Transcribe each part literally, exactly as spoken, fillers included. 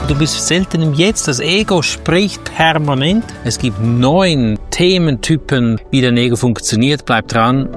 Du bist selten im Jetzt. Das Ego spricht permanent. Es gibt neun Thementypen, wie dein Ego funktioniert. Bleib dran.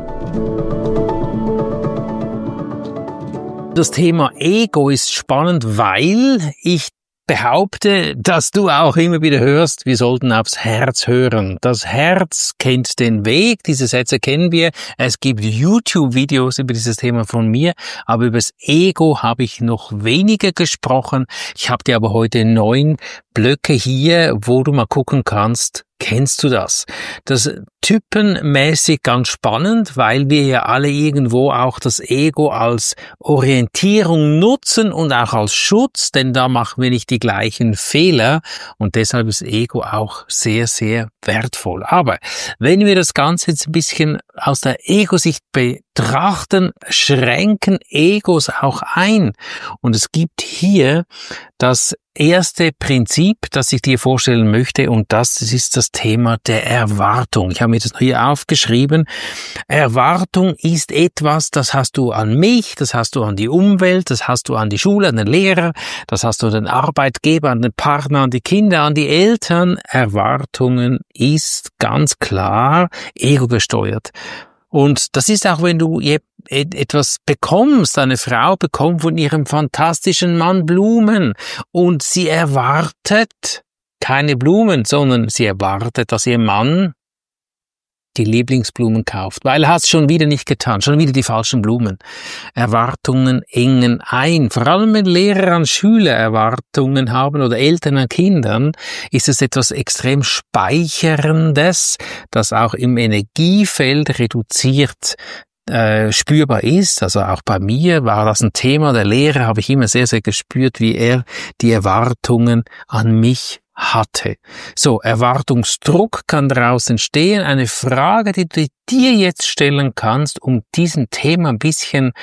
Das Thema Ego ist spannend, weil ich behaupte, dass du auch immer wieder hörst, wir sollten aufs Herz hören. Das Herz kennt den Weg, diese Sätze kennen wir. Es gibt YouTube-Videos über dieses Thema von mir, aber über das Ego habe ich noch weniger gesprochen. Ich habe dir aber heute neun Blöcke hier, wo du mal gucken kannst, kennst du das? Das ist typenmäßig ganz spannend, weil wir ja alle irgendwo auch das Ego als Orientierung nutzen und auch als Schutz, denn da machen wir nicht die gleichen Fehler und deshalb ist Ego auch sehr, sehr wertvoll. Aber wenn wir das Ganze jetzt ein bisschen aus der Ego-Sicht betrachten, schränken Egos auch ein. Und es gibt hier das erste Prinzip, das ich dir vorstellen möchte, und das ist das Thema der Erwartung. Ich habe mir das hier aufgeschrieben. Erwartung ist etwas, das hast du an mich, das hast du an die Umwelt, das hast du an die Schule, an den Lehrer, das hast du an den Arbeitgeber, an den Partner, an die Kinder, an die Eltern. Erwartungen ist ganz klar ego-gesteuert. Und das ist auch, wenn du etwas bekommst, eine Frau bekommt von ihrem fantastischen Mann Blumen und sie erwartet keine Blumen, sondern sie erwartet, dass ihr Mann die Lieblingsblumen kauft, weil er hat es schon wieder nicht getan, schon wieder die falschen Blumen. Erwartungen engen ein. Vor allem wenn Lehrer an Schüler Erwartungen haben oder Eltern an Kindern, ist es etwas extrem Speicherndes, das auch im Energiefeld reduziert äh, spürbar ist. Also auch bei mir war das ein Thema. Der Lehrer habe ich immer sehr, sehr gespürt, wie er die Erwartungen an mich hatte. So, Erwartungsdruck kann daraus entstehen. Eine Frage, die du dir jetzt stellen kannst, um diesem Thema ein bisschen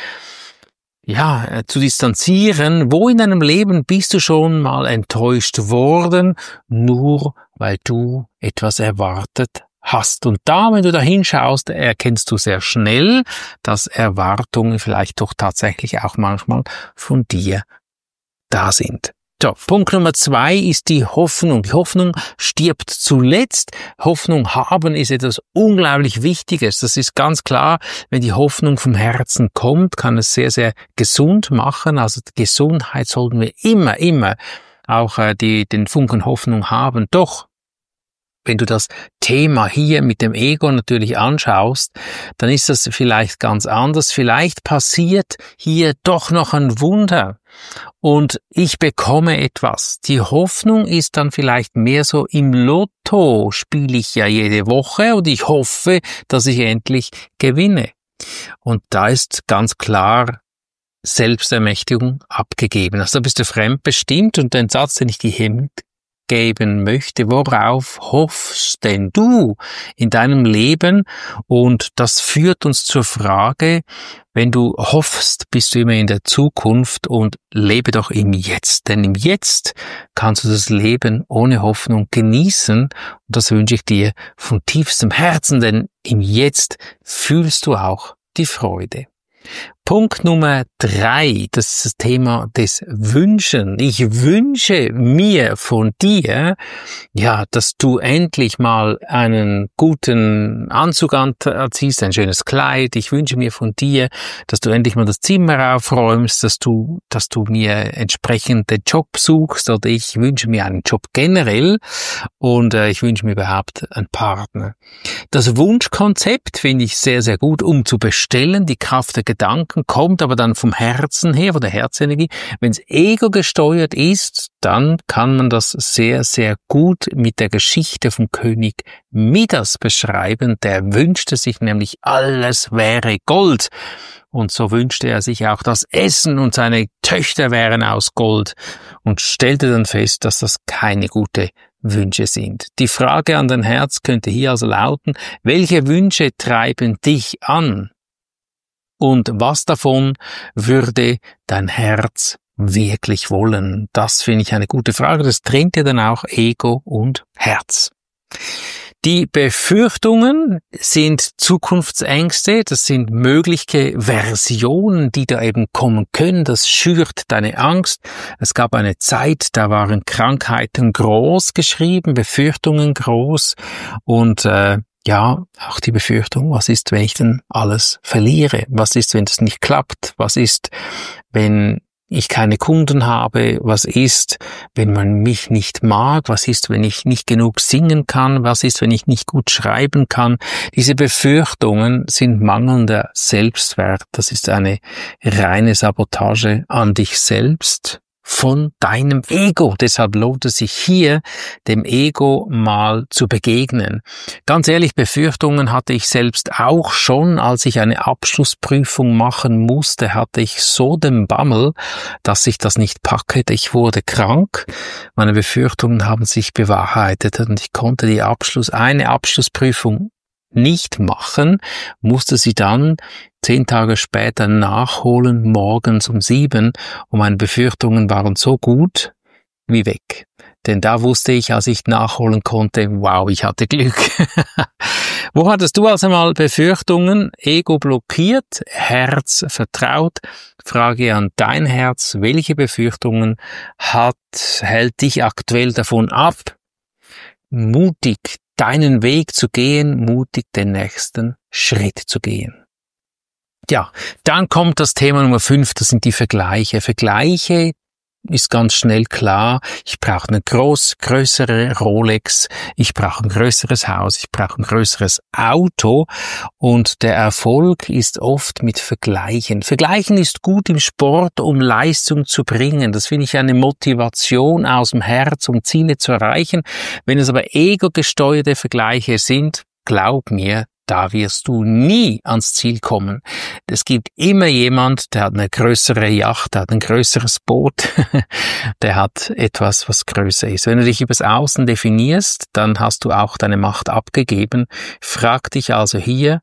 ja, zu distanzieren. Wo in deinem Leben bist du schon mal enttäuscht worden, nur weil du etwas erwartet hast? Und da, wenn du da hinschaust, erkennst du sehr schnell, dass Erwartungen vielleicht doch tatsächlich auch manchmal von dir da sind. So, Punkt Nummer zwei ist die Hoffnung. Die Hoffnung stirbt zuletzt. Hoffnung haben ist etwas unglaublich Wichtiges. Das ist ganz klar, wenn die Hoffnung vom Herzen kommt, kann es sehr, sehr gesund machen. Also die Gesundheit sollten wir immer, immer auch äh, die, den Funken Hoffnung haben. Doch, wenn du das Thema hier mit dem Ego natürlich anschaust, dann ist das vielleicht ganz anders. Vielleicht passiert hier doch noch ein Wunder und ich bekomme etwas. Die Hoffnung ist dann vielleicht mehr so, im Lotto spiele ich ja jede Woche und ich hoffe, dass ich endlich gewinne. Und da ist ganz klar Selbstermächtigung abgegeben. Also da bist du fremdbestimmt und den Satz, den ich dir hier geben möchte, worauf hoffst denn du in deinem Leben? Und das führt uns zur Frage, wenn du hoffst, bist du immer in der Zukunft und lebe doch im Jetzt. Denn im Jetzt kannst du das Leben ohne Hoffnung genießen und das wünsche ich dir von tiefstem Herzen, denn im Jetzt fühlst du auch die Freude. Punkt Nummer drei, das ist das Thema des Wünschen. Ich wünsche mir von dir, ja, dass du endlich mal einen guten Anzug anziehst, ein schönes Kleid. Ich wünsche mir von dir, dass du endlich mal das Zimmer aufräumst, dass du, dass du mir entsprechend den Job suchst, oder ich wünsche mir einen Job generell und äh, ich wünsche mir überhaupt einen Partner. Das Wunschkonzept finde ich sehr, sehr gut, um zu bestellen. Die Kraft der Gedanken kommt aber dann vom Herzen her, von der Herzenergie. Wenn es Ego gesteuert ist, dann kann man das sehr, sehr gut mit der Geschichte vom König Midas beschreiben. Der wünschte sich nämlich, alles wäre Gold. Und so wünschte er sich auch das Essen und seine Töchter wären aus Gold und stellte dann fest, dass das keine gute Wünsche sind. Die Frage an dein Herz könnte hier also lauten, welche Wünsche treiben dich an? Und was davon würde dein Herz wirklich wollen? Das finde ich eine gute Frage. Das trennt ja dann auch Ego und Herz. Die Befürchtungen sind Zukunftsängste, das sind mögliche Versionen, die da eben kommen können, das schürt deine Angst. Es gab eine Zeit, da waren Krankheiten groß geschrieben, Befürchtungen groß und äh, ja, auch die Befürchtung, was ist, wenn ich denn alles verliere? Was ist, wenn das nicht klappt? Was ist, wenn ich keine Kunden habe? Was ist, wenn man mich nicht mag? Was ist, wenn ich nicht genug singen kann? Was ist, wenn ich nicht gut schreiben kann? Diese Befürchtungen sind mangelnder Selbstwert. Das ist eine reine Sabotage an dich selbst von deinem Ego. Deshalb lohnt es sich hier, dem Ego mal zu begegnen. Ganz ehrlich, Befürchtungen hatte ich selbst auch schon. Als ich eine Abschlussprüfung machen musste, hatte ich so den Bammel, dass ich das nicht packe. Ich wurde krank. Meine Befürchtungen haben sich bewahrheitet und ich konnte die Abschluss, eine Abschlussprüfung nicht machen, musste sie dann zehn Tage später nachholen, morgens um sieben, und meine Befürchtungen waren so gut wie weg. Denn da wusste ich, als ich nachholen konnte, wow, ich hatte Glück. Wo hattest du also mal Befürchtungen? Ego blockiert, Herz vertraut. Frage an dein Herz, welche Befürchtungen hat, hält dich aktuell davon ab, mutig deinen Weg zu gehen, mutig den nächsten Schritt zu gehen. Ja, dann kommt das Thema Nummer fünf, das sind die Vergleiche. Vergleiche ist ganz schnell klar, ich brauche eine groß, größere Rolex, ich brauche ein größeres Haus, ich brauche ein größeres Auto, und der Erfolg ist oft mit Vergleichen. Vergleichen ist gut im Sport, um Leistung zu bringen. Das finde ich eine Motivation aus dem Herz, um Ziele zu erreichen. Wenn es aber ego-gesteuerte Vergleiche sind, glaub mir, da wirst du nie ans Ziel kommen. Es gibt immer jemand, der hat eine größere Yacht, der hat ein größeres Boot, der hat etwas, was größer ist. Wenn du dich übers Außen definierst, dann hast du auch deine Macht abgegeben. Frag dich also hier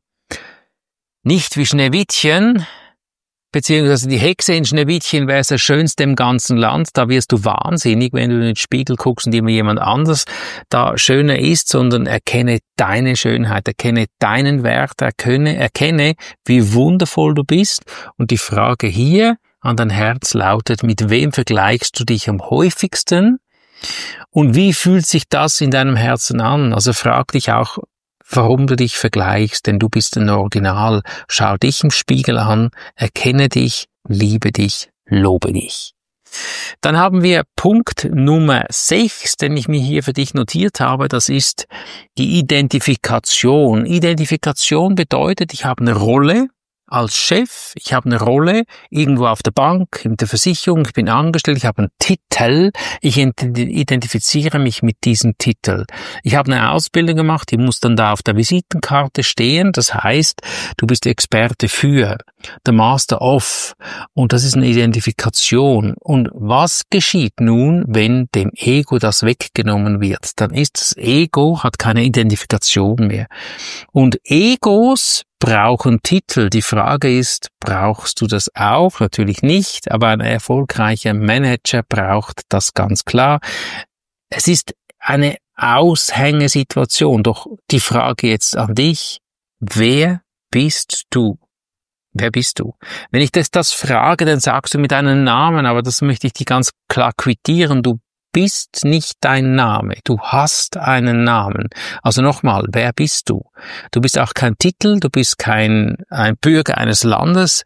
nicht wie Schneewittchen, beziehungsweise die Hexe in Schneewittchen wäre es das Schönste im ganzen Land. Da wirst du wahnsinnig, wenn du in den Spiegel guckst und immer jemand anders da schöner ist, sondern erkenne deine Schönheit, erkenne deinen Wert, erkenne, erkenne, wie wundervoll du bist. Und die Frage hier an dein Herz lautet, mit wem vergleichst du dich am häufigsten? Und wie fühlt sich das in deinem Herzen an? Also frag dich auch, warum du dich vergleichst, denn du bist ein Original. Schau dich im Spiegel an, erkenne dich, liebe dich, lobe dich. Dann haben wir Punkt Nummer sechs, den ich mir hier für dich notiert habe, das ist die Identifikation. Identifikation bedeutet, ich habe eine Rolle als Chef, ich habe eine Rolle irgendwo auf der Bank, in der Versicherung, ich bin angestellt, ich habe einen Titel, ich identifiziere mich mit diesem Titel. Ich habe eine Ausbildung gemacht, die muss dann da auf der Visitenkarte stehen, das heißt, du bist Experte für, der Master of, und das ist eine Identifikation. Und was geschieht nun, wenn dem Ego das weggenommen wird? Dann ist das Ego, hat keine Identifikation mehr. Und Egos brauchen Titel. Die Frage ist, brauchst du das auch? Natürlich nicht, aber ein erfolgreicher Manager braucht das ganz klar. Es ist eine Aushängesituation. Doch die Frage jetzt an dich, wer bist du? Wer bist du? Wenn ich das, das frage, dann sagst du mit deinem Namen, aber das möchte ich dir ganz klar quittieren. Du bist nicht dein Name. Du hast einen Namen. Also nochmal, wer bist du? Du bist auch kein Titel, du bist kein ein Bürger eines Landes.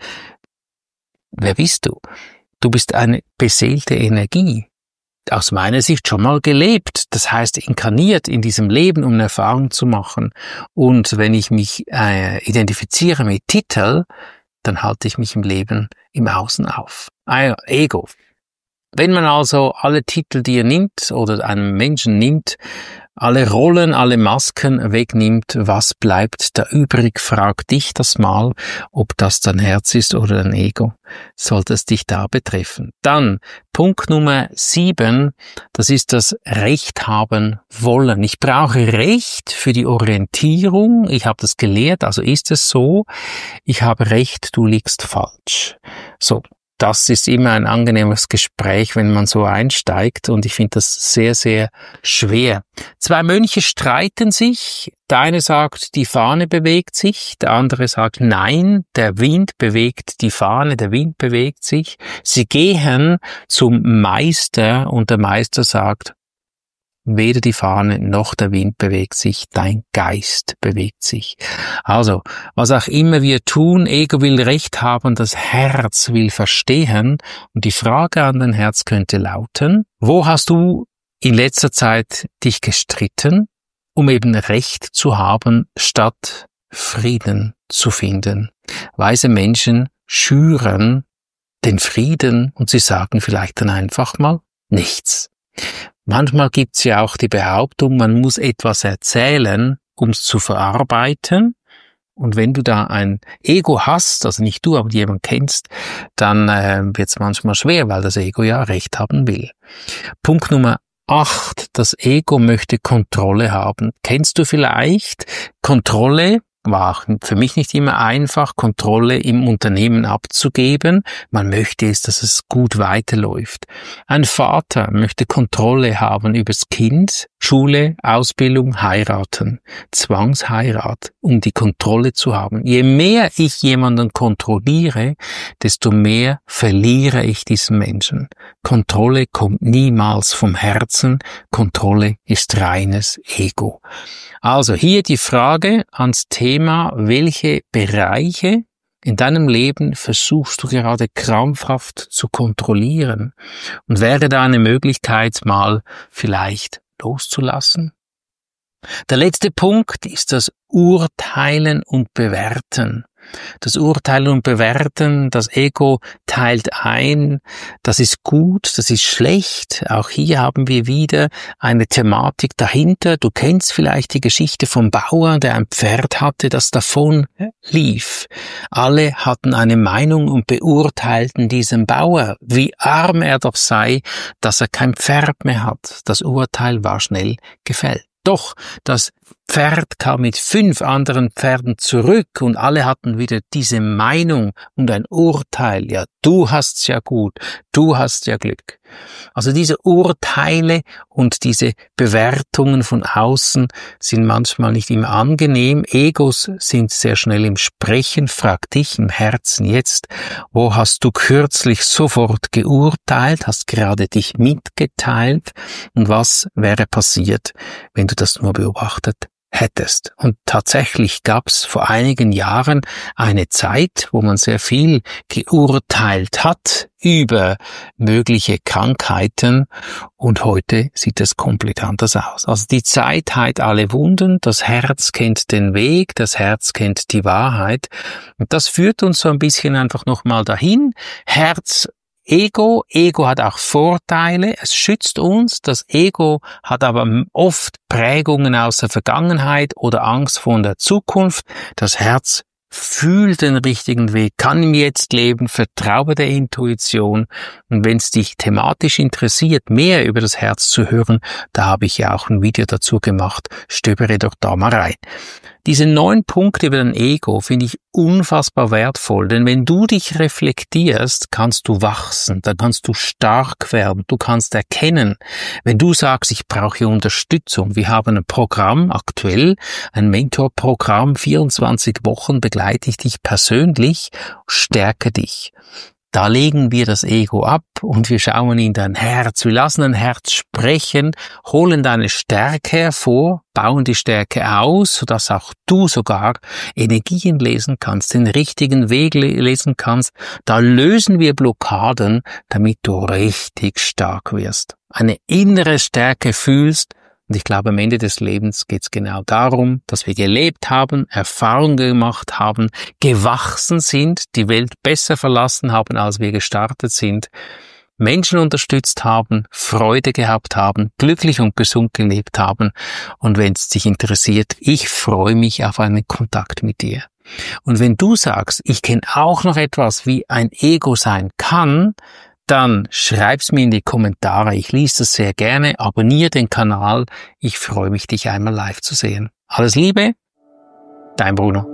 Wer bist du? Du bist eine beseelte Energie. Aus meiner Sicht schon mal gelebt. Das heißt, inkarniert in diesem Leben, um eine Erfahrung zu machen. Und wenn ich mich äh, identifiziere mit Titel, dann halte ich mich im Leben im Außen auf. Ah, Ego. Wenn man also alle Titel, die er nimmt oder einem Menschen nimmt, alle Rollen, alle Masken wegnimmt, was bleibt da übrig? Frag dich das mal, ob das dein Herz ist oder dein Ego. Sollte es dich da betreffen. Dann Punkt Nummer sieben, das ist das Recht haben wollen. Ich brauche Recht für die Orientierung. Ich habe das gelehrt, also ist es so. Ich habe Recht, du liegst falsch. So. das ist immer ein angenehmes Gespräch, wenn man so einsteigt, und ich finde das sehr, sehr schwer. Zwei Mönche streiten sich. Der eine sagt, die Fahne bewegt sich, der andere sagt, nein, der Wind bewegt die Fahne, der Wind bewegt sich. Sie gehen zum Meister und der Meister sagt, weder die Fahne noch der Wind bewegt sich, dein Geist bewegt sich. Also, was auch immer wir tun, Ego will Recht haben, das Herz will verstehen. Und die Frage an dein Herz könnte lauten, wo hast du in letzter Zeit dich gestritten, um eben Recht zu haben, statt Frieden zu finden? Weise Menschen schüren den Frieden und sie sagen vielleicht dann einfach mal nichts. Manchmal gibt's ja auch die Behauptung, man muss etwas erzählen, um es zu verarbeiten. Und wenn du da ein Ego hast, also nicht du, aber jemand kennst, dann äh, wird's manchmal schwer, weil das Ego ja Recht haben will. Punkt Nummer acht. Das Ego möchte Kontrolle haben. Kennst du vielleicht Kontrolle? War auch für mich nicht immer einfach, Kontrolle im Unternehmen abzugeben. Man möchte es, dass es gut weiterläuft. Ein Vater möchte Kontrolle haben übers Kind, Schule, Ausbildung, heiraten, Zwangsheirat, um die Kontrolle zu haben. Je mehr ich jemanden kontrolliere, desto mehr verliere ich diesen Menschen. Kontrolle kommt niemals vom Herzen, Kontrolle ist reines Ego. Also hier die Frage ans Thema, welche Bereiche in deinem Leben versuchst du gerade krampfhaft zu kontrollieren? Und wäre da eine Möglichkeit, mal vielleicht loszulassen? Der letzte Punkt ist das Urteilen und Bewerten. Das Urteilen und Bewerten, das Ego teilt ein, das ist gut, das ist schlecht. Auch hier haben wir wieder eine Thematik dahinter. Du kennst vielleicht die Geschichte vom Bauer, der ein Pferd hatte, das davon lief. Alle hatten eine Meinung und beurteilten diesen Bauer, wie arm er doch sei, dass er kein Pferd mehr hat. Das Urteil war schnell gefällt. Doch das Pferd kam mit fünf anderen Pferden zurück und alle hatten wieder diese Meinung und ein Urteil. Ja, du hast's ja gut, du hast ja Glück. Also diese Urteile und diese Bewertungen von außen sind manchmal nicht immer angenehm. Egos sind sehr schnell im Sprechen. Frag dich im Herzen jetzt, wo hast du kürzlich sofort geurteilt, hast gerade dich mitgeteilt und was wäre passiert, wenn du das nur beobachtet hättest. Und tatsächlich gab es vor einigen Jahren eine Zeit, wo man sehr viel geurteilt hat über mögliche Krankheiten und heute sieht es komplett anders aus. Also die Zeit heilt alle Wunden, das Herz kennt den Weg, das Herz kennt die Wahrheit und das führt uns so ein bisschen einfach nochmal dahin. Herz Ego, Ego hat auch Vorteile, es schützt uns, das Ego hat aber oft Prägungen aus der Vergangenheit oder Angst vor der Zukunft, das Herz fühlt den richtigen Weg, kann im Jetzt leben, vertraue der Intuition und wenn es dich thematisch interessiert, mehr über das Herz zu hören, da habe ich ja auch ein Video dazu gemacht, stöbere doch da mal rein. Diese neun Punkte über dein Ego finde ich unfassbar wertvoll, denn wenn du dich reflektierst, kannst du wachsen, dann kannst du stark werden, du kannst erkennen, wenn du sagst, ich brauche Unterstützung, wir haben ein Programm aktuell, ein Mentorprogramm, vierundzwanzig Wochen begleite ich dich persönlich, stärke dich. Da legen wir das Ego ab und wir schauen in dein Herz. Wir lassen dein Herz sprechen, holen deine Stärke hervor, bauen die Stärke aus, sodass auch du sogar Energien lesen kannst, den richtigen Weg lesen kannst. Da lösen wir Blockaden, damit du richtig stark wirst. Eine innere Stärke fühlst. Und ich glaube, am Ende des Lebens geht es genau darum, dass wir gelebt haben, Erfahrungen gemacht haben, gewachsen sind, die Welt besser verlassen haben, als wir gestartet sind, Menschen unterstützt haben, Freude gehabt haben, glücklich und gesund gelebt haben. Und wenn es dich interessiert, ich freue mich auf einen Kontakt mit dir. Und wenn du sagst, ich kenne auch noch etwas, wie ein Ego sein kann, dann schreib's mir in die Kommentare. Ich lese das sehr gerne. Abonniere den Kanal. Ich freue mich, dich einmal live zu sehen. Alles Liebe, dein Bruno.